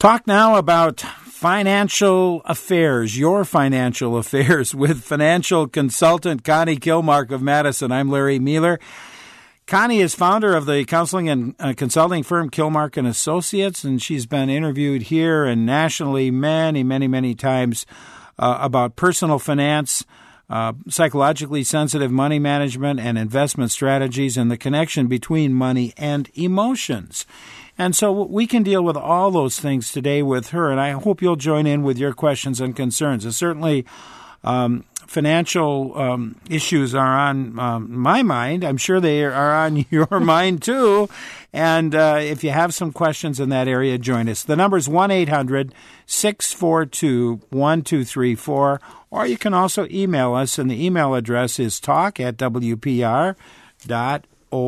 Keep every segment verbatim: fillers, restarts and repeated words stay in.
Talk now about financial affairs, your financial affairs, with financial consultant Connie Kilmark of Madison. I'm Larry Mueller. Connie is founder of the counseling and uh, consulting firm Kilmark and Associates, and she's been interviewed here and nationally many, many, many times uh, about personal finance, uh, psychologically sensitive money management, and investment strategies, and the connection between money and emotions. And so we can deal with all those things today with her, and I hope you'll join in with your questions and concerns. And certainly um, financial um, issues are on um, my mind. I'm sure they are on your mind, too. And uh, if you have some questions in that area, join us. The number is one eight hundred six four two one two three four, or you can also email us, and the email address is talk at w p r dot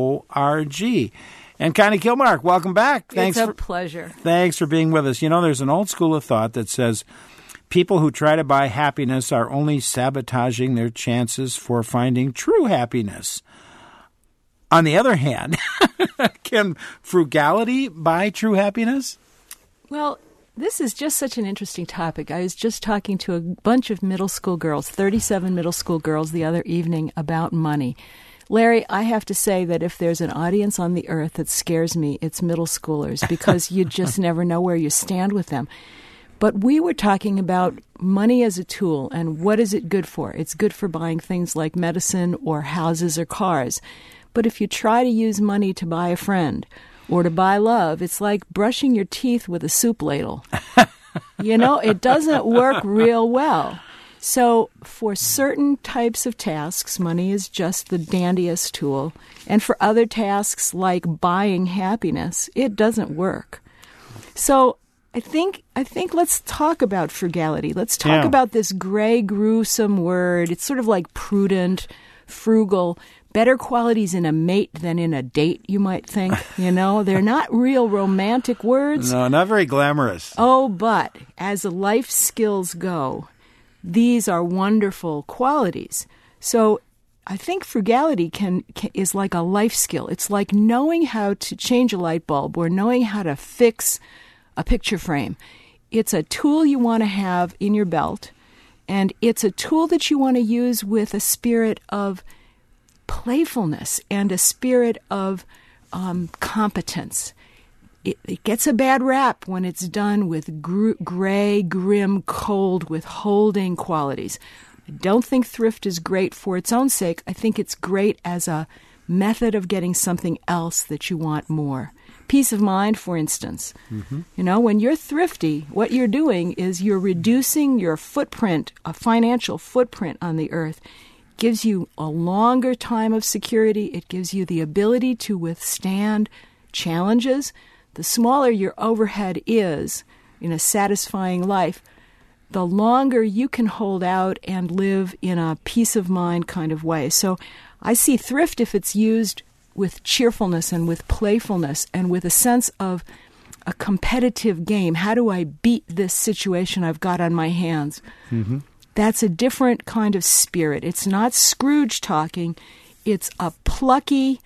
org. And Connie Kilmark, welcome back. Thanks it's a for, pleasure. Thanks for being with us. You know, there's an old school of thought that says people who try to buy happiness are only sabotaging their chances for finding true happiness. On the other hand, can frugality buy true happiness? Well, this is just such an interesting topic. I was just talking to a bunch of middle school girls, thirty-seven middle school girls the other evening about money. Larry, I have to say that if there's an audience on the earth that scares me, it's middle schoolers, because you just never know where you stand with them. But we were talking about money as a tool, and what is it good for? It's good for buying things like medicine or houses or cars. But if you try to use money to buy a friend or to buy love, it's like brushing your teeth with a soup ladle. You know, it doesn't work real well. So for certain types of tasks, money is just the dandiest tool. And for other tasks like buying happiness, it doesn't work. So I think I think let's talk about frugality. Let's talk yeah. about this gray, gruesome word. It's sort of like prudent, frugal, better qualities in a mate than in a date, you might think. You know, they're not real romantic words. No, not very glamorous. Oh, but as life skills go, these are wonderful qualities. So I think frugality can, can is like a life skill. It's like knowing how to change a light bulb or knowing how to fix a picture frame. It's a tool you want to have in your belt, and it's a tool that you want to use with a spirit of playfulness and a spirit of um, competence. It, it gets a bad rap when it's done with gr- gray, grim, cold, withholding qualities. I don't think thrift is great for its own sake. I think it's great as a method of getting something else that you want more. Peace of mind, for instance. Mm-hmm. You know, when you're thrifty, what you're doing is you're reducing your footprint, a financial footprint on the earth. It gives you a longer time of security. It gives you the ability to withstand challenges. The smaller your overhead is in a satisfying life, the longer you can hold out and live in a peace of mind kind of way. So I see thrift, if it's used with cheerfulness and with playfulness and with a sense of a competitive game. How do I beat this situation I've got on my hands? Mm-hmm. That's a different kind of spirit. It's not Scrooge talking. It's a plucky,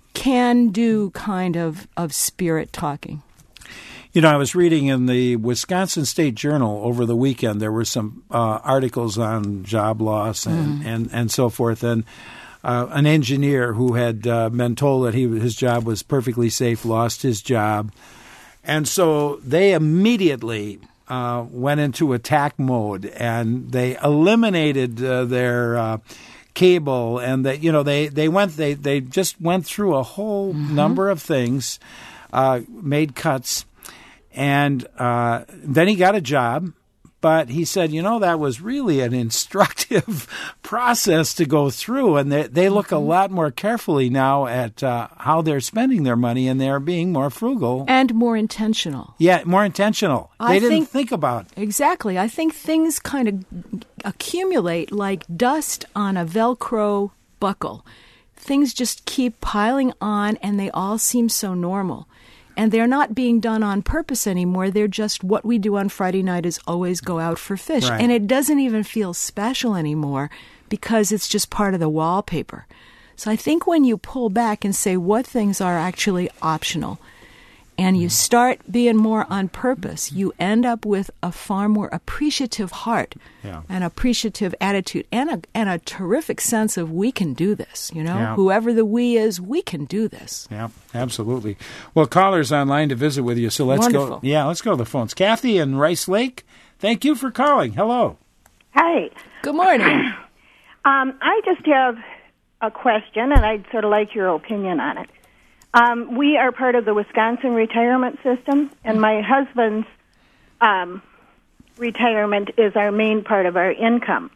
can-do kind of, of spirit talking. You know, I was reading in the Wisconsin State Journal over the weekend, there were some uh, articles on job loss and, mm. and, and so forth, and uh, an engineer who had uh, been told that he his job was perfectly safe lost his job. And so they immediately uh, went into attack mode, and they eliminated uh, their uh, cable, and they, you know, they, they went they, they just went through a whole mm-hmm. number of things, uh, made cuts. And uh, then he got a job, but he said, you know, that was really an instructive process to go through. And they, they look a lot more carefully now at uh, how they're spending their money, and they're being more frugal. And more intentional. Yeah, more intentional. I they didn't think, think about it. Exactly. I think things kind of accumulate like dust on a Velcro buckle. Things just keep piling on, and they all seem so normal. And they're not being done on purpose anymore. They're just what we do on Friday night is always go out for fish. Right. And it doesn't even feel special anymore because it's just part of the wallpaper. So I think when you pull back and say what things are actually optional and you start being more on purpose, you end up with a far more appreciative heart, yeah. an appreciative attitude, and a and a terrific sense of we can do this. You know, yeah. whoever the we is, we can do this. Yeah, absolutely. Well, callers online to visit with you, so let's Wonderful. go. Yeah, let's go to the phones. Kathy in Rice Lake, thank you for calling. Hello. Hi. Good morning. um, I just have a question, and I'd sort of like your opinion on it. Um, we are part of the Wisconsin retirement system, and my husband's um, retirement is our main part of our income.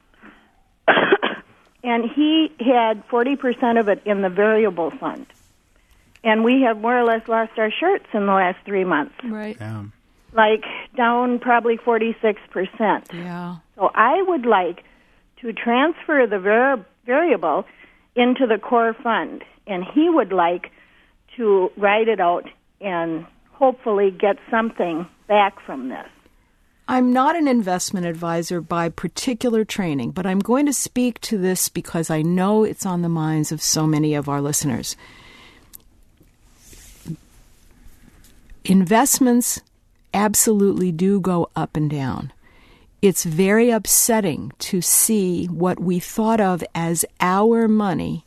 And he had forty percent of it in the variable fund. And we have more or less lost our shirts in the last three months. Right. Yeah. Like down probably forty-six percent. Yeah. So I would like to transfer the var- variable into the core fund, and he would like to write it out and hopefully get something back from this. I'm not an investment advisor by particular training, but I'm going to speak to this because I know it's on the minds of so many of our listeners. Investments absolutely do go up and down. It's very upsetting to see what we thought of as our money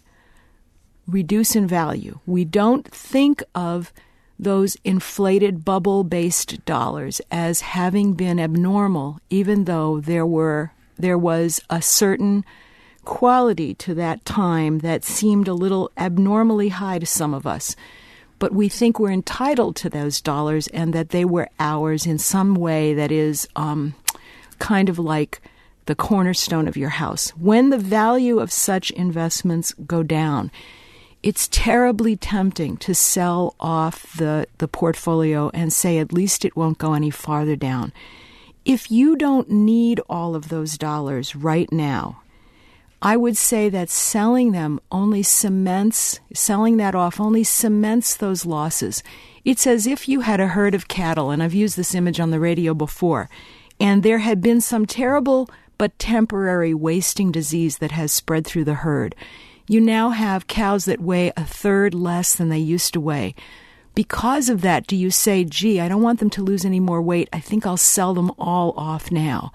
reduce in value. We don't think of those inflated bubble-based dollars as having been abnormal, even though there were there was a certain quality to that time that seemed a little abnormally high to some of us. But we think we're entitled to those dollars and that they were ours in some way that is um, kind of like the cornerstone of your house. When the value of such investments go down, it's terribly tempting to sell off the, the portfolio and say at least it won't go any farther down. If you don't need all of those dollars right now, I would say that selling them only cements, selling that off only cements those losses. It's as if you had a herd of cattle, and I've used this image on the radio before, and there had been some terrible but temporary wasting disease that has spread through the herd. You now have cows that weigh a third less than they used to weigh. Because of that, do you say, gee, I don't want them to lose any more weight. I think I'll sell them all off now.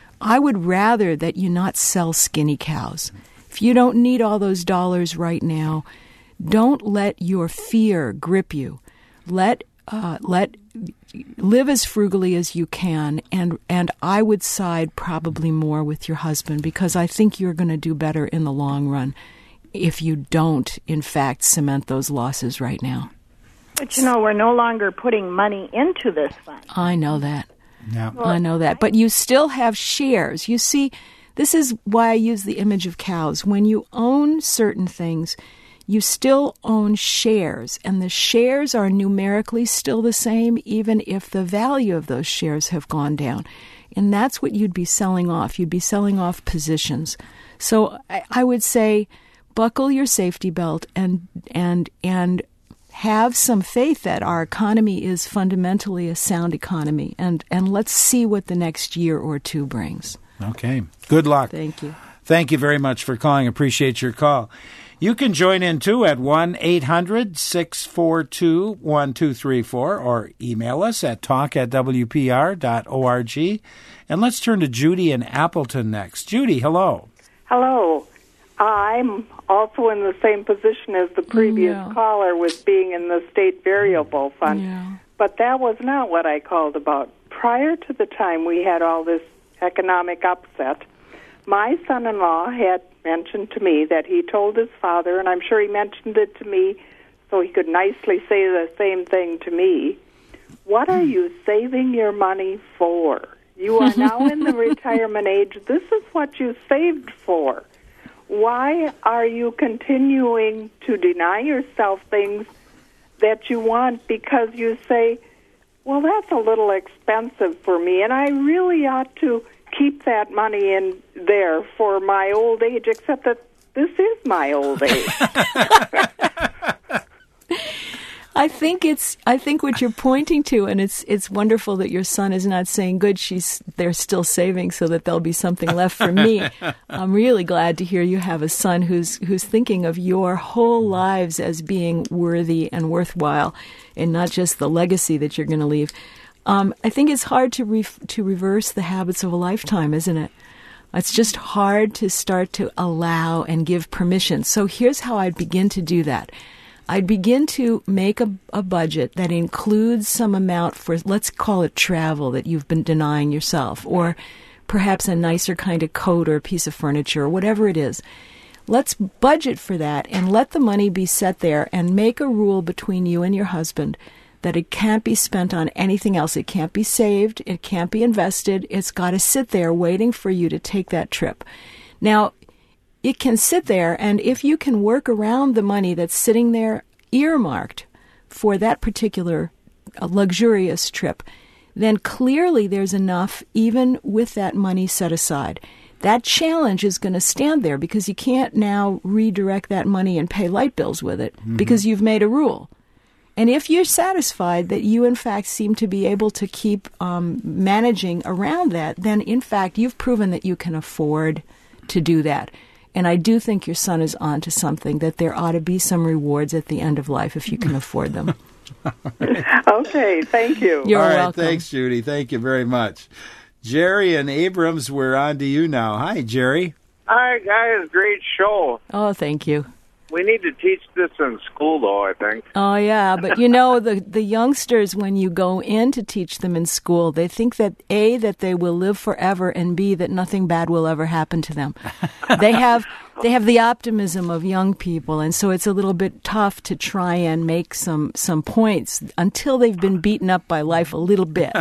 I would rather that you not sell skinny cows. If you don't need all those dollars right now, don't let your fear grip you. Let uh, let live as frugally as you can, and and I would side probably more with your husband because I think you're going to do better in the long run if you don't, in fact, cement those losses right now. But, you know, we're no longer putting money into this fund. I know that. Yeah. I know that. But you still have shares. You see, this is why I use the image of cows. When you own certain things, you still own shares, and the shares are numerically still the same, even if the value of those shares have gone down. And that's what you'd be selling off. You'd be selling off positions. So I, I would say buckle your safety belt and and and have some faith that our economy is fundamentally a sound economy, and, and let's see what the next year or two brings. Okay. Good luck. Thank you. Thank you very much for calling. Appreciate your call. You can join in, too, at one eight hundred six four two one two three four or email us at talk at w p r dot org. And let's turn to Judy in Appleton next. Judy, hello. Hello. I'm also in the same position as the previous Yeah. caller with being in the state variable fund. Yeah. But that was not what I called about. Prior to the time we had all this economic upset, my son-in-law had mentioned to me that he told his father, and I'm sure he mentioned it to me so he could nicely say the same thing to me, what are you saving your money for? You are now in the retirement age. This is what you saved for. Why are you continuing to deny yourself things that you want because you say, well, that's a little expensive for me, and I really ought to keep that money in there for my old age, except that this is my old age. I think it's. I think what you're pointing to, and it's it's wonderful that your son is not saying, "Good, she's they're still saving so that there'll be something left for me." I'm really glad to hear you have a son who's who's thinking of your whole lives as being worthy and worthwhile, and not just the legacy that you're going to leave. Um, I think it's hard to re- to reverse the habits of a lifetime, isn't it? It's just hard to start to allow and give permission. So here's how I'd begin to do that. I'd begin to make a, a budget that includes some amount for, let's call it travel that you've been denying yourself, or perhaps a nicer kind of coat or a piece of furniture or whatever it is. Let's budget for that and let the money be set there and make a rule between you and your husband that it can't be spent on anything else. It can't be saved. It can't be invested. It's got to sit there waiting for you to take that trip. Now, it can sit there, and if you can work around the money that's sitting there earmarked for that particular uh, luxurious trip, then clearly there's enough even with that money set aside. That challenge is going to stand there because you can't now redirect that money and pay light bills with it mm-hmm. because you've made a rule. And if you're satisfied that you, in fact, seem to be able to keep um, managing around that, then, in fact, you've proven that you can afford to do that. And I do think your son is on to something, that there ought to be some rewards at the end of life if you can afford them. Okay, thank you. You're All right, welcome. Thanks, Judy. Thank you very much. Jerry and Abrams, we're on to you now. Hi, Jerry. Hi, guys. Great show. Oh, thank you. We need to teach this in school, though, I think. Oh, yeah. But, you know, the, the youngsters, when you go in to teach them in school, they think that, A, that they will live forever, and B, that nothing bad will ever happen to them. They have they have the optimism of young people, and so it's a little bit tough to try and make some, some points until they've been beaten up by life a little bit.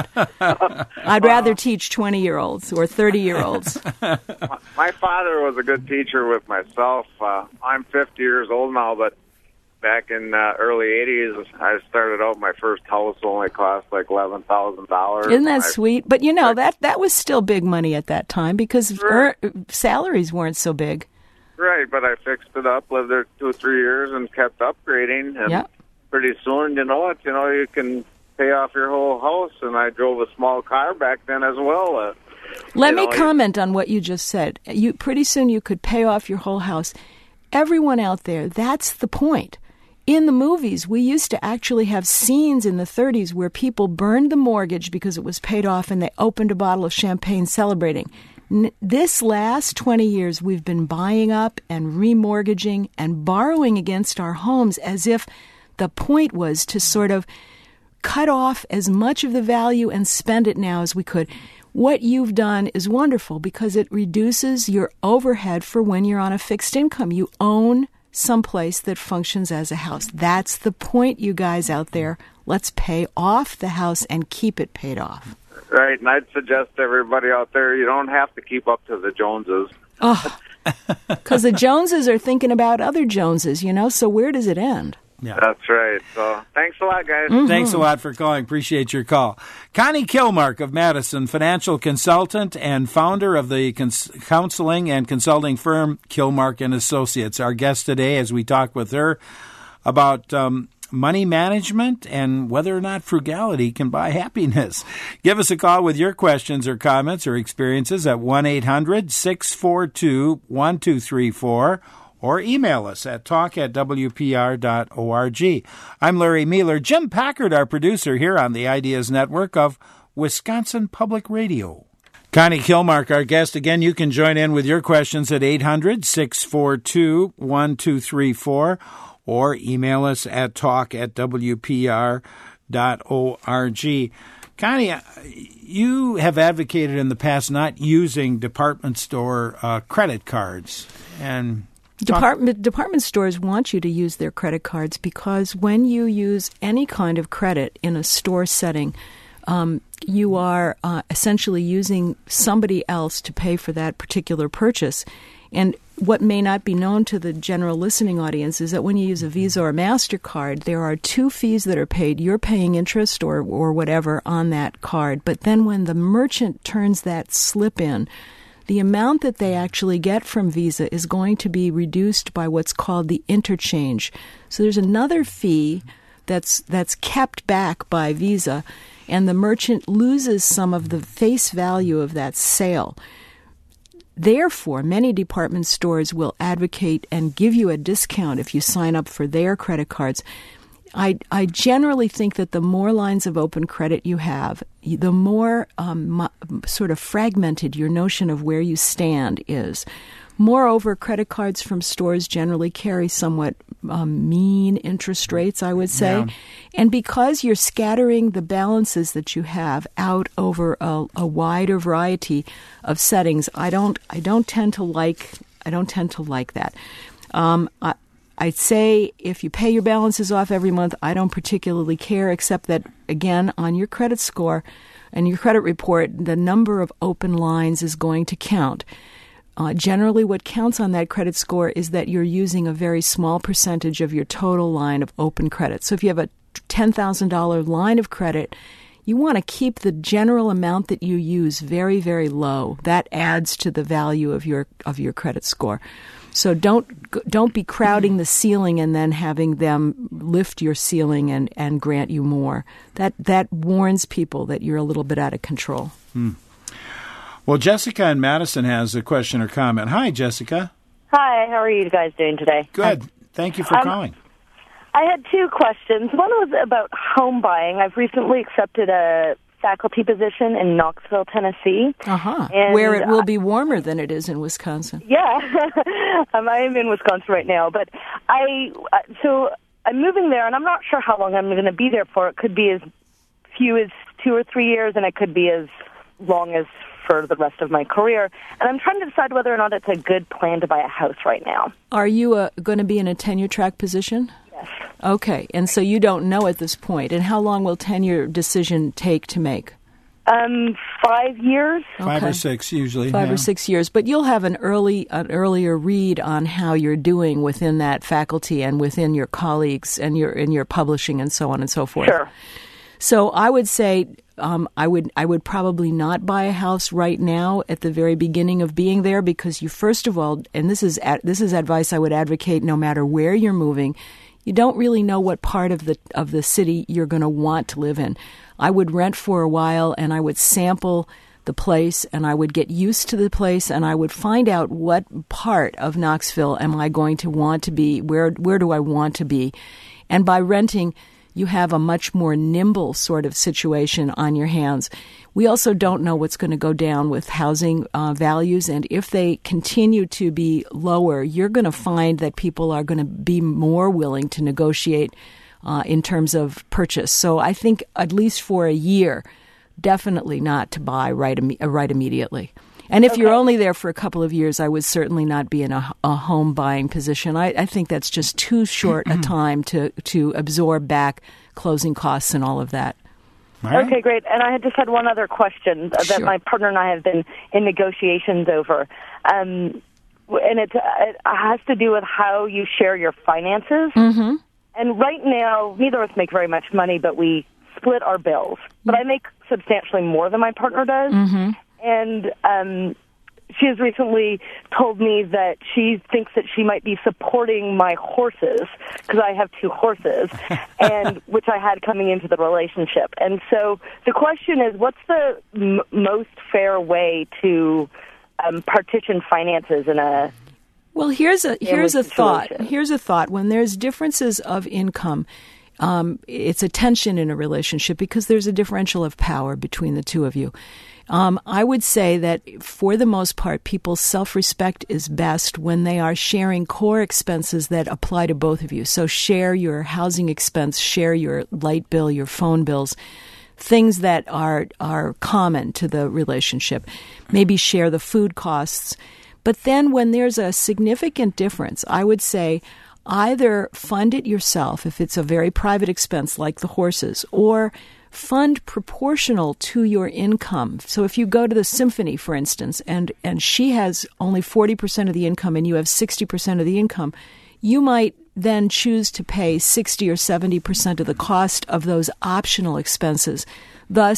I'd rather teach twenty-year-olds or thirty-year-olds. My father was a good teacher with myself. Uh, I'm fifty years old now, but back in uh, early eighties, I started out, my first house only cost like eleven thousand dollars. Isn't that I, sweet? But, you know, that, that was still big money at that time because Sure. er, salaries weren't so big. Right, but I fixed it up, lived there two or three years, and kept upgrading. And Yep. pretty soon, you know what, you know, you can pay off your whole house. And I drove a small car back then as well. Uh, Let you me know, comment on what you just said. You pretty soon you could pay off your whole house. Everyone out there, that's the point. In the movies, we used to actually have scenes in the thirties where people burned the mortgage because it was paid off and they opened a bottle of champagne celebrating. N- this last twenty years, we've been buying up and remortgaging and borrowing against our homes as if the point was to sort of cut off as much of the value and spend it now as we could. What you've done is wonderful because it reduces your overhead for when you're on a fixed income. You own someplace that functions as a house. That's the point, you guys out there. Let's pay off the house and keep it paid off. Right, and I'd suggest to everybody out there, you don't have to keep up to the Joneses. Oh, because the Joneses are thinking about other Joneses, you know, so where does it end? Yeah. That's right. So thanks a lot, guys. Mm-hmm. Thanks a lot for calling. Appreciate your call. Connie Kilmark of Madison, financial consultant and founder of the cons- counseling and consulting firm Kilmark and Associates. Our guest today as we talk with her about um, money management and whether or not frugality can buy happiness. Give us a call with your questions or comments or experiences at one eight hundred six four two one two three four. Or email us at talk at w p r dot org. I'm Larry Mueller. Jim Packard, our producer here on the Ideas Network of Wisconsin Public Radio. Connie Kilmark, our guest. Again, you can join in with your questions at eight hundred six four two one two three four or email us at talk at w p r dot org. Connie, you have advocated in the past not using department store uh, credit cards. and Department department stores want you to use their credit cards because when you use any kind of credit in a store setting, um, you are uh, essentially using somebody else to pay for that particular purchase. And what may not be known to the general listening audience is that when you use a Visa or MasterCard, there are two fees that are paid. You're paying interest or, or whatever on that card. But then when the merchant turns that slip in, the amount that they actually get from Visa is going to be reduced by what's called the interchange. So there's another fee that's that's kept back by Visa, and the merchant loses some of the face value of that sale. Therefore, many department stores will advocate and give you a discount if you sign up for their credit cards. I, I generally think that the more lines of open credit you have, the more um, sort of fragmented your notion of where you stand is. Moreover, credit cards from stores generally carry somewhat um, mean interest rates, I would say. Yeah. And because you're scattering the balances that you have out over a, a wider variety of settings, I don't I don't tend to like I don't tend to like that. Um, I, I'd say if you pay your balances off every month, I don't particularly care, except that, again, on your credit score and your credit report, the number of open lines is going to count. Uh, generally, what counts on that credit score is that you're using a very small percentage of your total line of open credit. So if you have a ten thousand dollars line of credit, you want to keep the general amount that you use very, very low. That adds to the value of your of your credit score. So don't don't be crowding the ceiling and then having them lift your ceiling and, and grant you more. That that warns people that you're a little bit out of control. Hmm. Well, Jessica in Madison has a question or comment. Hi, Jessica. Hi, how are you guys doing today? Good. Thank you for um, calling. I had two questions. One was about home buying. I've recently accepted a faculty position in Knoxville, Tennessee. Uh-huh. Where it will be warmer than it is in Wisconsin. Yeah. um, I am in Wisconsin right now. But I, so I'm moving there, and I'm not sure how long I'm going to be there for. It could be as few as two or three years, and it could be as long as for the rest of my career. And I'm trying to decide whether or not it's a good plan to buy a house right now. Are you uh, going to be in a tenure-track position? Yes. Okay, and so you don't know at this point. And how long will tenure decision take to make? Um, five years. Five okay. or six, usually. Five yeah. or six years. But you'll have an early, an earlier read on how you're doing within that faculty and within your colleagues and your in your publishing and so on and so forth. Sure. So I would say um, I would I would probably not buy a house right now at the very beginning of being there, because you first of all, and this is this is advice I would advocate no matter where you're moving, you don't really know what part of the of the city you're going to want to live in. I would rent for a while, and I would sample the place, and I would get used to the place, and I would find out what part of Knoxville am I going to want to be, where where do I want to be. And by renting, you have a much more nimble sort of situation on your hands. We also don't know what's going to go down with housing uh, values, and if they continue to be lower, you're going to find that people are going to be more willing to negotiate uh, in terms of purchase. So I think at least for a year, definitely not to buy right, Im- right immediately. And if okay. you're only there for a couple of years, I would certainly not be in a, a home buying position. I, I think that's just too short a time to, to absorb back closing costs and all of that. All right. Okay, great. And I had just had one other question that sure. my partner and I have been in negotiations over. Um, and it, it has to do with how you share your finances. Mm-hmm. And right now, neither of us make very much money, but we split our bills. But I make substantially more than my partner does. Mm-hmm. And um, she has recently told me that she thinks that she might be supporting my horses, because I have two horses, and which I had coming into the relationship. And so the question is, what's the m- most fair way to um, partition finances in a Well, here's a here's a thought. situation? Here's a thought. When there's differences of income, um, it's a tension in a relationship because there's a differential of power between the two of you. Um, I would say that for the most part, people's self-respect is best when they are sharing core expenses that apply to both of you. So share your housing expense, share your light bill, your phone bills, things that are are common to the relationship. Maybe share the food costs. But then when there's a significant difference, I would say either fund it yourself if it's a very private expense like the horses, or fund proportional to your income. So if you go to the symphony, for instance, and, and she has only forty percent of the income and you have sixty percent of the income, you might then choose to pay sixty or seventy percent of the cost of those optional expenses. Thus,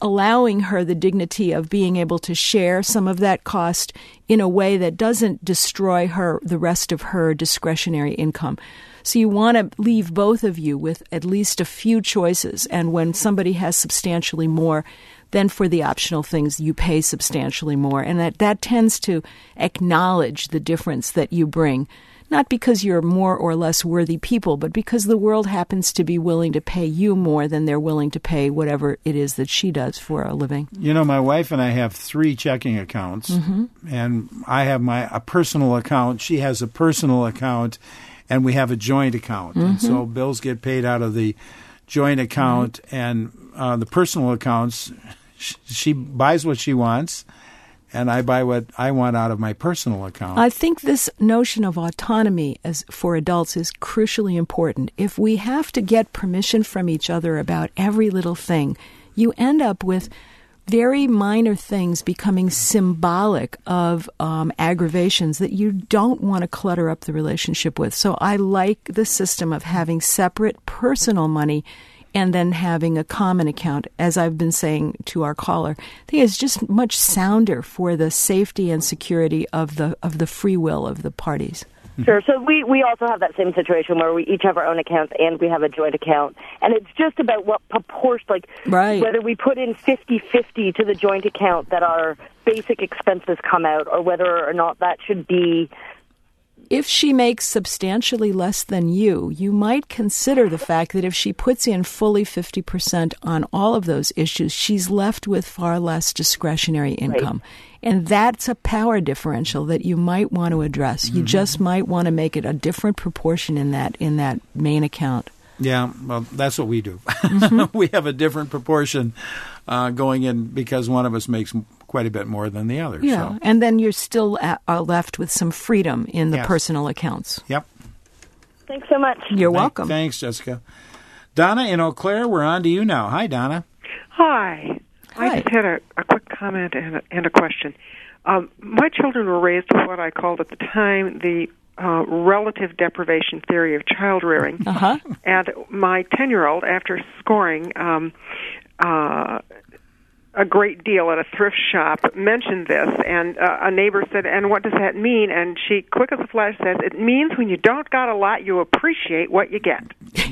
allowing her the dignity of being able to share some of that cost in a way that doesn't destroy her the rest of her discretionary income. So you want to leave both of you with at least a few choices. And when somebody has substantially more, then for the optional things, you pay substantially more. And that, that tends to acknowledge the difference that you bring, not because you're more or less worthy people, but because the world happens to be willing to pay you more than they're willing to pay whatever it is that she does for a living. You know, my wife and I have three checking accounts, mm-hmm. and I have my a personal account. She has a personal account, and we have a joint account. Mm-hmm. And so bills get paid out of the joint account, mm-hmm. and uh, the personal accounts, sh- she buys what she wants, and I buy what I want out of my personal account. I think this notion of autonomy as for adults is crucially important. If we have to get permission from each other about every little thing, you end up with very minor things becoming symbolic of um, aggravations that you don't want to clutter up the relationship with. So I like the system of having separate personal money and then having a common account. As I've been saying to our caller, I think it's just much sounder for the safety and security of the of the free will of the parties. Sure. So we, we also have that same situation where we each have our own accounts and we have a joint account. And it's just about what proportion, like right. whether we put in fifty-fifty to the joint account that our basic expenses come out, or whether or not that should be. If she makes substantially less than you, you might consider the fact that if she puts in fully fifty percent on all of those issues, she's left with far less discretionary income. Right. And that's a power differential that you might want to address. Mm-hmm. You just might want to make it a different proportion in that in that main account. Yeah, well, that's what we do. Mm-hmm. We have a different proportion uh, going in because one of us makes quite a bit more than the other. Yeah, so. And then you're still at, are left with some freedom in the yes. personal accounts. Yep. Thanks so much. You're welcome. Thanks, Jessica. Donna in Eau Claire, we're on to you now. Hi, Donna. Hi. Hi. I just had a, a quick comment and a, and a question. Um, my children were raised with what I called at the time the uh, relative deprivation theory of child rearing. Uh-huh. And my ten-year-old, after scoring um, uh, a great deal at a thrift shop, mentioned this, and uh, a neighbor said, and what does that mean? And she, quick as a flash, says, it means when you don't got a lot, you appreciate what you get.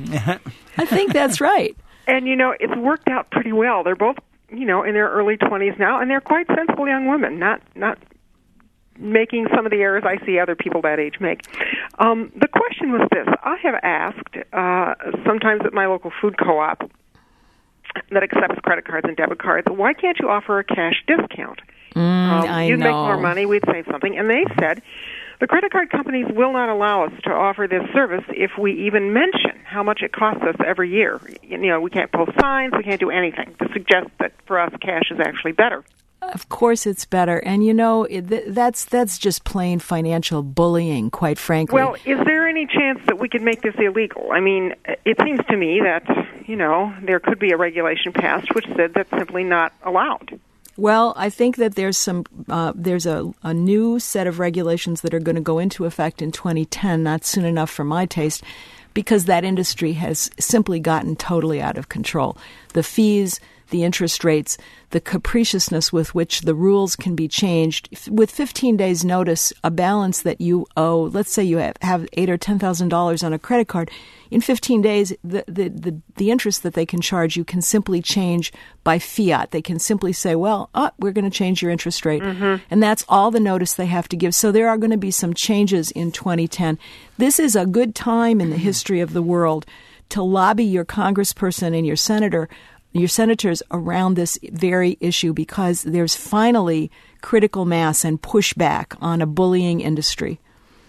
I think that's right. And, you know, it's worked out pretty well. They're both, you know, in their early twenties now, and they're quite sensible young women, not not making some of the errors I see other people that age make. Um, the question was this. I have asked uh, sometimes at my local food co-op that accepts credit cards and debit cards, why can't you offer a cash discount? Mm, um, I you'd know. make more money, we'd save something. And they said, the credit card companies will not allow us to offer this service if we even mention how much it costs us every year. You know, we can't post signs, we can't do anything to suggest that for us cash is actually better. Of course it's better. And, you know, it, th- that's that's just plain financial bullying, quite frankly. Well, is there any chance that we could make this illegal? I mean, it seems to me that, you know, there could be a regulation passed which said that's simply not allowed. Well, I think that there's some uh, there's a, a new set of regulations that are going to go into effect in twenty ten, not soon enough for my taste, because that industry has simply gotten totally out of control. The fees, the interest rates, the capriciousness with which the rules can be changed. With fifteen days notice, a balance that you owe, let's say you have, have eight or ten thousand dollars on a credit card, in fifteen days, the, the, the, the interest that they can charge you can simply change by fiat. They can simply say, well, oh, we're going to change your interest rate. Mm-hmm. And that's all the notice they have to give. So there are going to be some changes in twenty ten. This is a good time in the history of the world to lobby your congressperson and your senator your senators around this very issue, because there's finally critical mass and pushback on a bullying industry.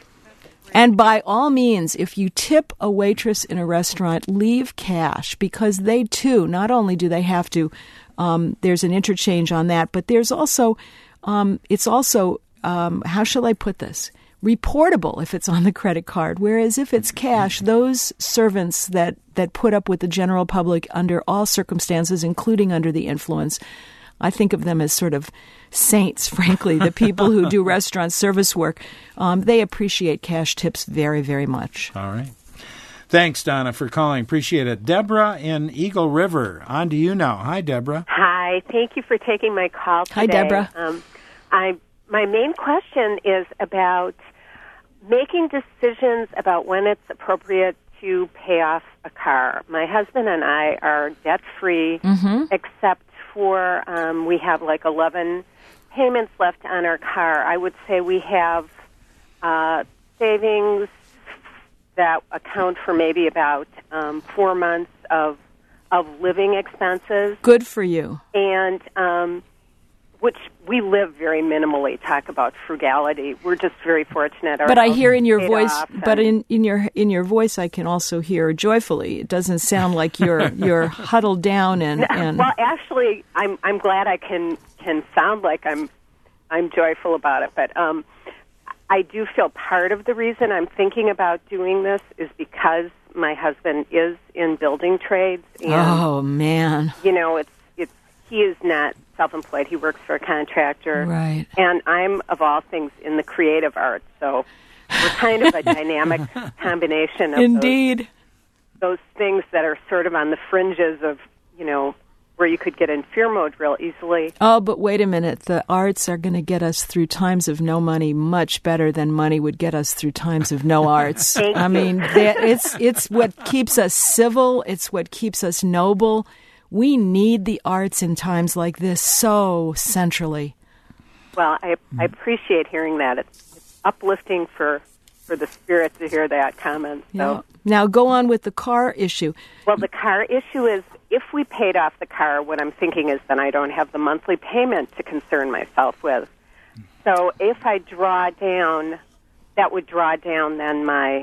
And by all means, if you tip a waitress in a restaurant, leave cash, because they too, not only do they have to, um, there's an interchange on that, but there's also, um, it's also, um, how shall I put this? Reportable if it's on the credit card, whereas if it's cash, those servants that, that put up with the general public under all circumstances, including under the influence, I think of them as sort of saints, frankly, the people who do restaurant service work. Um, they appreciate cash tips very, very much. All right. Thanks, Donna, for calling. Appreciate it. Deborah in Eagle River, on to you now. Hi, Deborah. Hi. Hi, thank you for taking my call today. Hi, Deborah. Um, I my main question is about making decisions about when it's appropriate to pay off a car. My husband and I are debt-free, Mm-hmm. except for um, we have like eleven payments left on our car. I would say we have uh, savings that account for maybe about um, four months of of living expenses. Good for you. And um, which we live very minimally. Talk about frugality. We're just very fortunate. Our But I house hear is in your paid voice, off but and- in, in your in your voice, I can also hear joyfully. It doesn't sound like you're you're huddled down and, and well, actually, I'm I'm glad I can can sound like I'm I'm joyful about it. But um, I do feel part of the reason I'm thinking about doing this is because my husband is in building trades, and oh man, you know, it's it's he is not self-employed. He works for a contractor, right? And I'm of all things in the creative arts, so we're kind of a dynamic combination of Indeed. Those, those things that are sort of on the fringes of, you know, where you could get in fear mode real easily. Oh, but wait a minute. The arts are going to get us through times of no money much better than money would get us through times of no arts. Thank I you. mean, that, it's it's what keeps us civil. It's what keeps us noble. We need the arts in times like this so centrally. Well, I, I appreciate hearing that. It's, it's uplifting for, for the spirit to hear that comment. So. Yeah. Now go on with the car issue. Well, the car issue is if we paid off the car, what I'm thinking is then I don't have the monthly payment to concern myself with. So if I draw down, that would draw down then my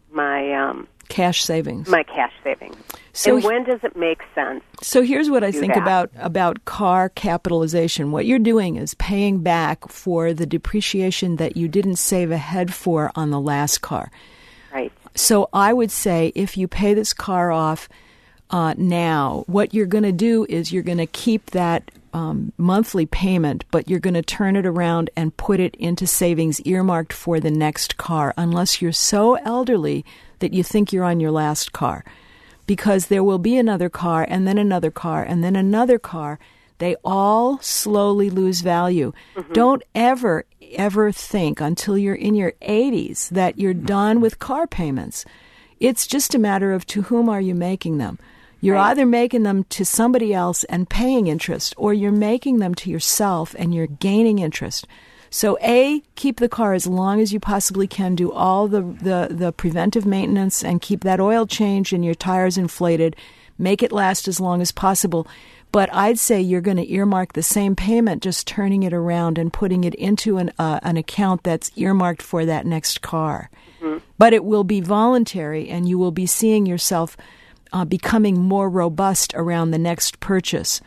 my um, Cash savings. my cash savings. So and when does it make sense? So here's what I do think that? about about car capitalization. What you're doing is paying back for the depreciation that you didn't save ahead for on the last car. Right. So I would say if you pay this car off uh, now, what you're going to do is you're going to keep that um, monthly payment, but you're going to turn it around and put it into savings earmarked for the next car, unless you're so elderly that you think you're on your last car. Because there will be another car, and then another car, and then another car. They all slowly lose value. Mm-hmm. Don't ever, ever think until you're in your eighties that you're done with car payments. It's just a matter of to whom are you making them. You're right. Either making them to somebody else and paying interest, or you're making them to yourself and you're gaining interest. So, A, keep the car as long as you possibly can. Do all the, the, the preventive maintenance and keep that oil changed and your tires inflated. Make it last as long as possible. But I'd say you're going to earmark the same payment, just turning it around and putting it into an, uh, an account that's earmarked for that next car. Mm-hmm. But it will be voluntary, and you will be seeing yourself uh, becoming more robust around the next purchase.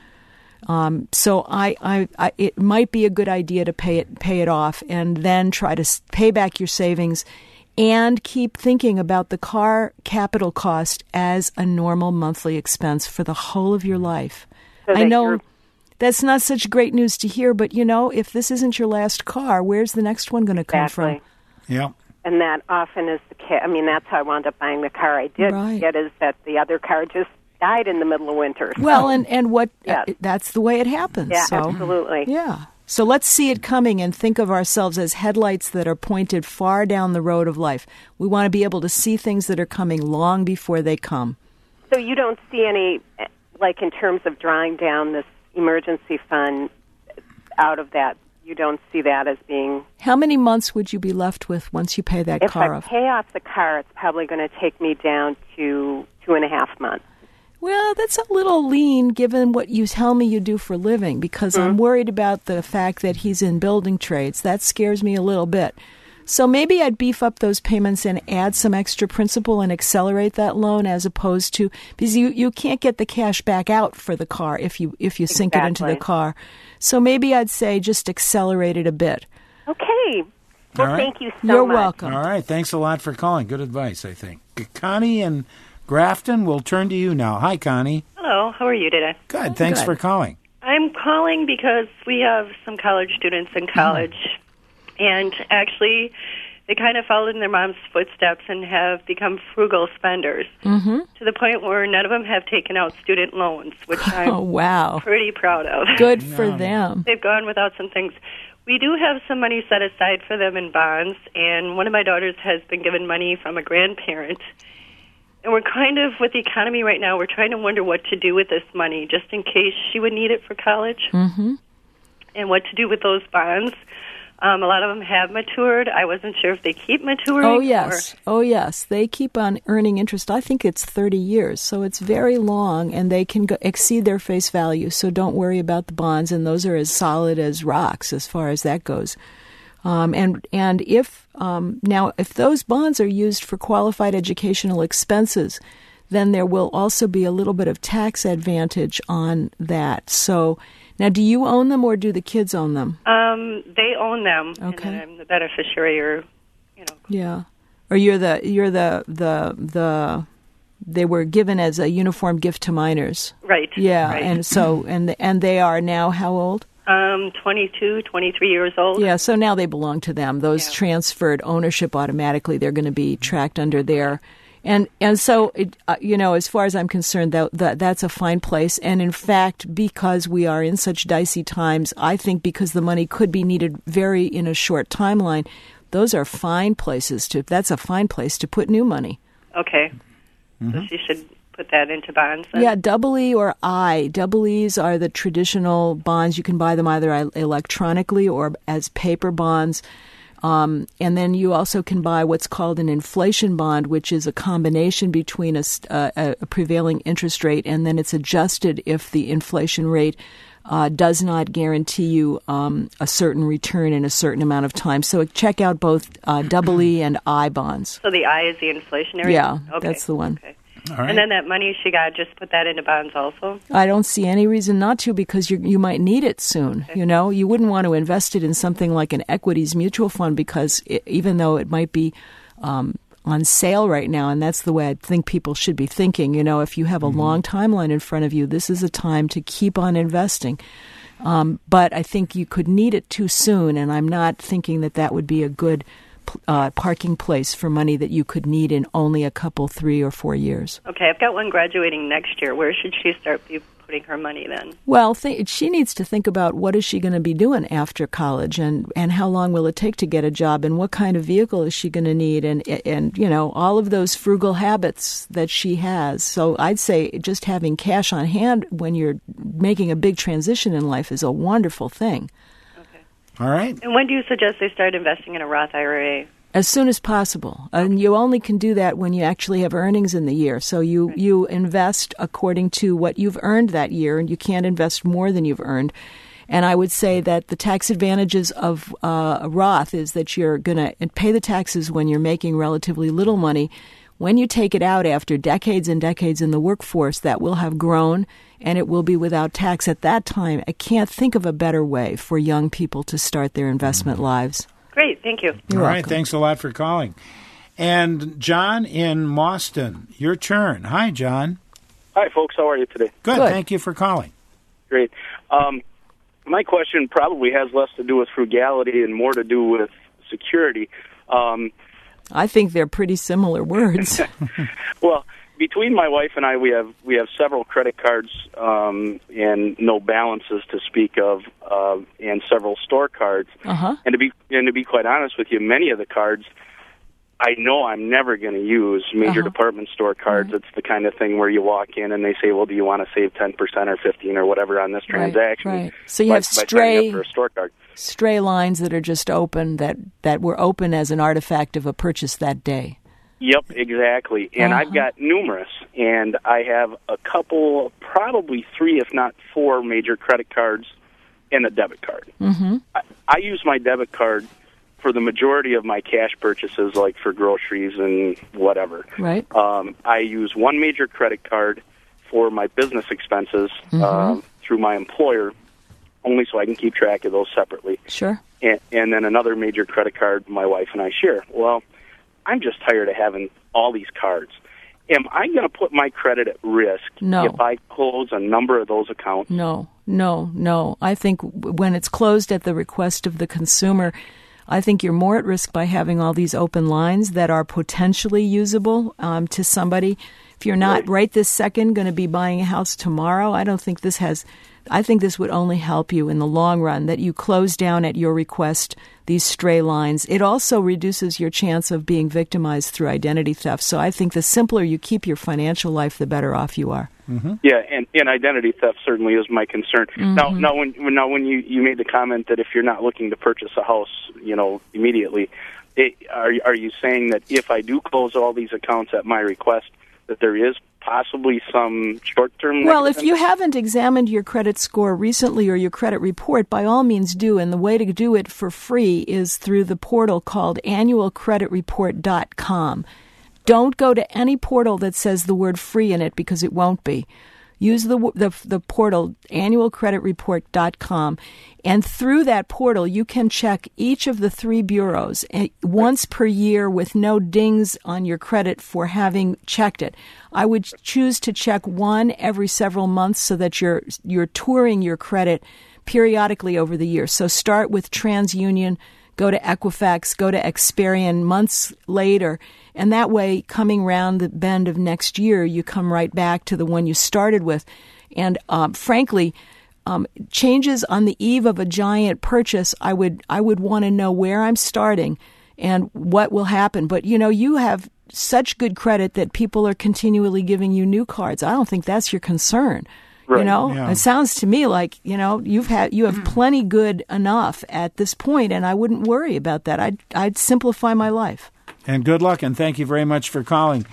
Um, so I, I, I, it might be a good idea to pay it, pay it off, and then try to pay back your savings, and keep thinking about the car capital cost as a normal monthly expense for the whole of your life. So I know you're... that's not such great news to hear, but you know, if this isn't your last car, where's the next one going to come exactly. from? Yeah. And that often is the case. I mean, that's how I wound up buying the car I did Right. get, is that the other car just died in the middle of winter. So. Well, and, and what Yes. uh, that's the way it happens. Yeah, so. absolutely. Yeah. So let's see it coming and think of ourselves as headlights that are pointed far down the road of life. We want to be able to see things that are coming long before they come. So you don't see any, like in terms of drawing down this emergency fund out of that, you don't see that as being... How many months would you be left with once you pay that if car I off? pay off the car, it's probably going to take me down to two and a half months. Well, that's a little lean given what you tell me you do for a living, because mm-hmm. I'm worried about the fact that he's in building trades. That scares me a little bit. So maybe I'd beef up those payments and add some extra principal and accelerate that loan, as opposed to, because you, you can't get the cash back out for the car if you if you sink exactly. it into the car. So maybe I'd say just accelerate it a bit. Okay. Well, right. thank you so You're much. welcome. All right. Thanks a lot for calling. Good advice, I think. Connie and Grafton, we'll turn to you now. Hi, Connie. Hello. How are you today? Good. Thanks Good. for calling. I'm calling because we have some college students in college, and actually they kind of followed in their mom's footsteps and have become frugal spenders Mm-hmm. to the point where none of them have taken out student loans, which I'm Oh, wow. pretty proud of. Good for them. They've gone without some things. We do have some money set aside for them in bonds, and one of my daughters has been given money from a grandparent. And we're kind of, with the economy right now, we're trying to wonder what to do with this money, just in case she would need it for college, Mm-hmm. and what to do with those bonds. Um, a lot of them have matured. I wasn't sure if they keep maturing. Oh, yes. Oh, yes. They keep on earning interest. I think it's thirty years, so it's very long, and they can go, exceed their face value, so don't worry about the bonds, and those are as solid as rocks as far as that goes. Um, and and if um, now, if those bonds are used for qualified educational expenses, then there will also be a little bit of tax advantage on that. So now, do you own them or do the kids own them? Um, they own them, Okay. and then I'm the beneficiary, or, you know. Yeah, or you're the you're the the the they were given as a uniform gift to minors. Right. Yeah, right. and so and and they are now how old? Um, twenty-two, twenty-three years old. Yeah, so now they belong to them. Those Yeah. transferred ownership automatically. They're going to be tracked under their, and and so it, uh, you know, as far as I'm concerned, that, that that's a fine place. And in fact, because we are in such dicey times, I think because the money could be needed very in a short timeline, those are fine places to. That's a fine place to put new money. Okay. Mm-hmm. So she should put that into bonds then? Yeah, double E or I. Double E's are the traditional bonds. You can buy them either electronically or as paper bonds. Um, and then you also can buy what's called an inflation bond, which is a combination between a, a, a prevailing interest rate and then it's adjusted if the inflation rate uh, does not guarantee you um, a certain return in a certain amount of time. So check out both uh, double E and I bonds. So the I is the inflationary? Yeah, okay. that's the one. Okay. All right. And then that money she got, just put that into bonds also? I don't see any reason not to because you you might need it soon. Okay. You know, you wouldn't want to invest it in something like an equities mutual fund because it, even though it might be um, on sale right now, and that's the way I think people should be thinking. You know, if you have a mm-hmm. long timeline in front of you, this is a time to keep on investing. Um, but I think you could need it too soon, and I'm not thinking that that would be a good Uh, parking place for money that you could need in only a couple, three or four years. Okay, I've got one graduating next year. Where should she start be putting her money then? Well, th- she needs to think about what is she going to be doing after college, and, and how long will it take to get a job, and what kind of vehicle is she going to need, and and you know all of those frugal habits that she has. So I'd say just having cash on hand when you're making a big transition in life is a wonderful thing. All right. And when do you suggest they start investing in a Roth I R A? As soon as possible. And you only can do that when you actually have earnings in the year. So you, Okay. you invest according to what you've earned that year, and you can't invest more than you've earned. And I would say that the tax advantages of uh, a Roth is that you're going to pay the taxes when you're making relatively little money. When you take it out after decades and decades in the workforce, that will have grown and it will be without tax at that time. I can't think of a better way for young people to start their investment lives. Great, thank you. You're All welcome. right, thanks a lot for calling. And John in Mauston, your turn. Hi, John. Hi, folks. How are you today? Good, Good. thank you for calling. Great. Um, my question probably has less to do with frugality and more to do with security. Um, I think they're pretty similar words. well, between my wife and I, we have we have several credit cards um, and no balances to speak of, uh, and several store cards. Uh-huh. And to be and to be quite honest with you, many of the cards I know I'm never going to use. Major Uh-huh. department store cards. Right. It's the kind of thing where you walk in and they say, "Well, do you want to save ten percent or fifteen or whatever on this transaction?" Right, right. So you by, have by signing stray up for a store card. stray lines that are just open that, that were open as an artifact of a purchase that day. Yep, exactly. And Uh-huh. I've got numerous, and I have a couple, probably three, if not four, major credit cards and a debit card. Mm-hmm. I, I use my debit card for the majority of my cash purchases, like for groceries and whatever. Right. Um, I use one major credit card for my business expenses Mm-hmm. um, through my employer, only so I can keep track of those separately. Sure. And, and then another major credit card my wife and I share. Well, I'm just tired of having all these cards. Am I going to put my credit at risk No. if I close a number of those accounts? No, no, no. I think w- when it's closed at the request of the consumer, I think you're more at risk by having all these open lines that are potentially usable um, to somebody. If you're not right, right this second going to be buying a house tomorrow, I don't think this has, I think this would only help you in the long run, that you close down at your request these stray lines. It also reduces your chance of being victimized through identity theft. So I think the simpler you keep your financial life, the better off you are. Mm-hmm. Yeah, and, and identity theft certainly is my concern. Mm-hmm. Now, now when now when you, you made the comment that if you're not looking to purchase a house, you know, immediately, it, are are you saying that if I do close all these accounts at my request, that there is possibly some short-term... Well, if you haven't examined your credit score recently or your credit report, by all means do. And the way to do it for free is through the portal called annual credit report dot com. Don't go to any portal that says the word free in it, because it won't be. Use the the, the portal annual credit report dot com, and through that portal you can check each of the three bureaus once per year with no dings on your credit for having checked it. I would choose to check one every several months so that you're you're touring your credit periodically over the year. So start with TransUnion, go to Equifax, go to Experian months later, and that way, coming round the bend of next year, you come right back to the one you started with. And um, frankly, um, changes on the eve of a giant purchase, I would I would want to know where I'm starting and what will happen. But, you know, you have such good credit that people are continually giving you new cards. I don't think that's your concern. Right. You know, yeah. It sounds to me like, you know, you've had you have plenty good enough at this point, and I wouldn't worry about that. I'd I'd simplify my life. And good luck, and thank you very much for calling.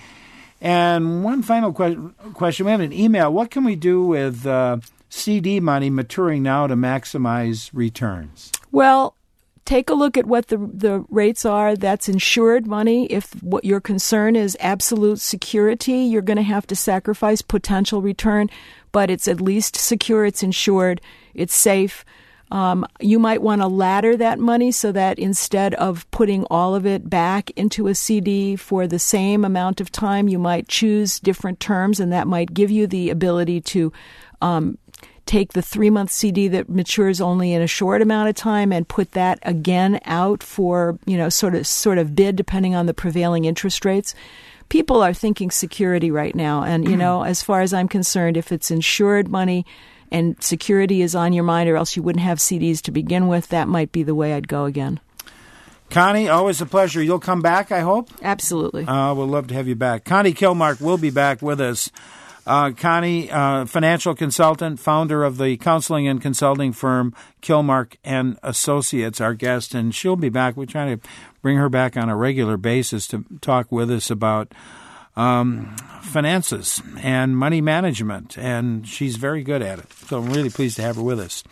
And one final que- question. We had an email. What can we do with uh, C D money maturing now to maximize returns? Well, take a look at what the the rates are. That's insured money. If what your concern is absolute security, you're going to have to sacrifice potential return, but it's at least secure, it's insured, it's safe. Um, you might want to ladder that money so that instead of putting all of it back into a C D for the same amount of time, you might choose different terms, and that might give you the ability to um, take the three-month C D that matures only in a short amount of time and put that again out for, you know, sort of sort of bid depending on the prevailing interest rates. People are thinking security right now, and, you know, as far as I'm concerned, if it's insured money and security is on your mind, or else you wouldn't have C Ds to begin with, that might be the way I'd go again. Connie, always a pleasure. You'll come back, I hope? Absolutely. Uh, we'll love to have you back. Connie Kilmark will be back with us. Uh, Connie, uh, financial consultant, founder of the counseling and consulting firm Kilmark and Associates, our guest, and she'll be back. We're trying to bring her back on a regular basis to talk with us about Um, finances and money management, and she's very good at it. So I'm really pleased to have her with us.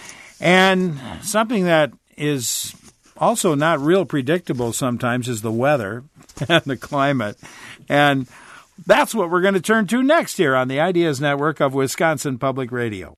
And something that is also not real predictable sometimes is the weather and the climate. And that's what we're going to turn to next here on the Ideas Network of Wisconsin Public Radio.